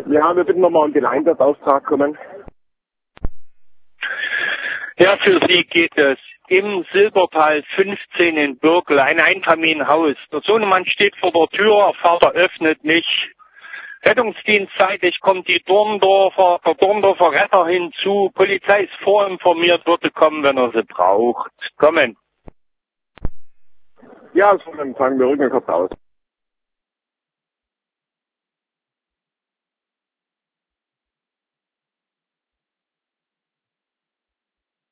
Ja, wir bitten nochmal um den Einsatzauftrag kommen. Ja, für Sie geht es. Im Silbertal 15 in Birkel, ein Einfamilienhaus. Der Sohnemann steht vor der Tür, Vater öffnet nicht. Rettungsdienstseitig kommt der Dorndorfer Retter hinzu. Polizei ist vorinformiert, würde kommen, wenn er sie braucht. Kommen. Ja, so, dann fangen wir rücken kurz aus.